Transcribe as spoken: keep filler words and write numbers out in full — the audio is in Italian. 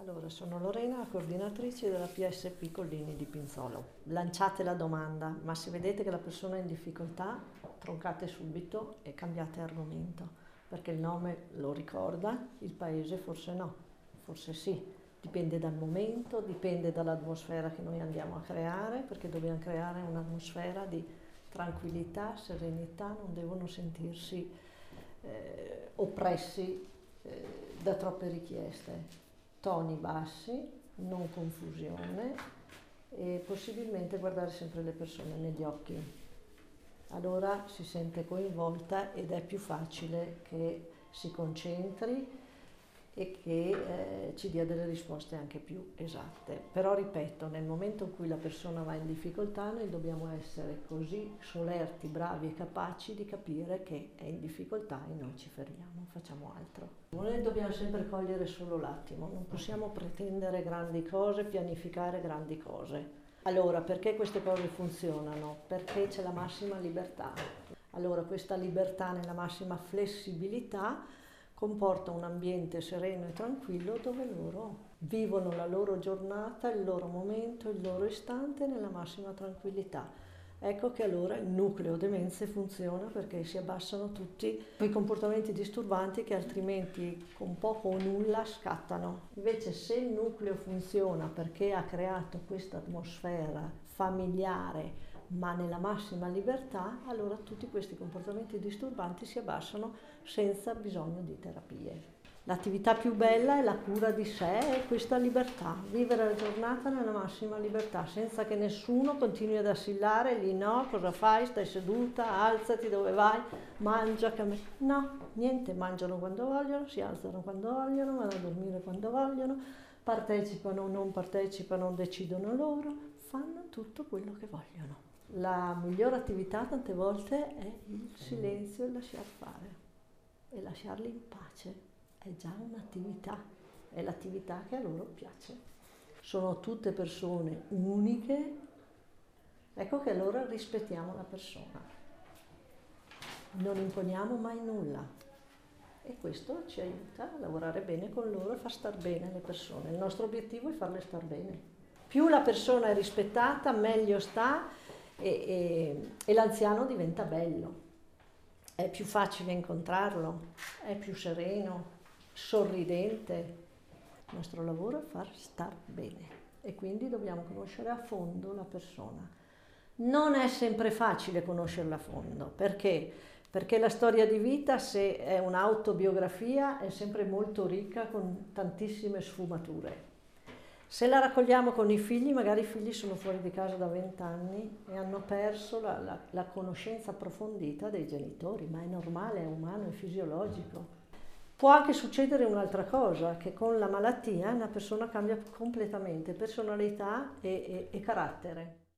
Allora, sono Lorena, la coordinatrice della P S P Collini di Pinzolo. Lanciate la domanda, ma se vedete che la persona è in difficoltà, troncate subito e cambiate argomento, perché il nome lo ricorda, il paese forse no, forse sì. Dipende dal momento, dipende dall'atmosfera che noi andiamo a creare, perché dobbiamo creare un'atmosfera di tranquillità, serenità, non devono sentirsi eh, oppressi eh, da troppe richieste. Toni bassi, non confusione e possibilmente guardare sempre le persone negli occhi. Allora si sente coinvolta ed è più facile che si concentri e che eh, ci dia delle risposte anche più esatte. Però ripeto, nel momento in cui la persona va in difficoltà noi dobbiamo essere così solerti, bravi e capaci di capire che è in difficoltà e noi ci fermiamo, non facciamo altro. Noi dobbiamo sempre cogliere solo l'attimo, non possiamo pretendere grandi cose, pianificare grandi cose. Allora, perché queste cose funzionano? Perché c'è la massima libertà. Allora, questa libertà nella massima flessibilità comporta un ambiente sereno e tranquillo dove loro vivono la loro giornata, il loro momento, il loro istante nella massima tranquillità. Ecco che allora il nucleo demenze funziona perché si abbassano tutti quei comportamenti disturbanti che altrimenti con poco o nulla scattano. Invece se il nucleo funziona perché ha creato questa atmosfera familiare ma nella massima libertà, allora tutti questi comportamenti disturbanti si abbassano senza bisogno di terapie. L'attività più bella è la cura di sé e questa libertà, vivere la giornata nella massima libertà, senza che nessuno continui ad assillare lì no, cosa fai, stai seduta, alzati, dove vai, mangia, cammina. No, niente, mangiano quando vogliono, si alzano quando vogliono, vanno a dormire quando vogliono, partecipano o non partecipano, decidono loro, fanno tutto quello che vogliono. La migliore attività tante volte è il silenzio e il lasciar fare e lasciarli in pace. È già un'attività, è l'attività che a loro piace. Sono tutte persone uniche, ecco che allora rispettiamo la persona. Non imponiamo mai nulla e questo ci aiuta a lavorare bene con loro e far star bene le persone. Il nostro obiettivo è farle star bene. Più la persona è rispettata, meglio sta e, e, e l'anziano diventa bello. È più facile incontrarlo, è più sereno, sorridente. Il nostro lavoro è far star bene e quindi dobbiamo conoscere a fondo la persona. Non è sempre facile conoscerla a fondo, perché? Perché la storia di vita, se è un'autobiografia, è sempre molto ricca con tantissime sfumature. Se la raccogliamo con i figli, magari i figli sono fuori di casa da vent'anni e hanno perso la, la, la conoscenza approfondita dei genitori, ma è normale, è umano, è fisiologico. Può anche succedere un'altra cosa, che con la malattia una persona cambia completamente personalità e, e, e carattere.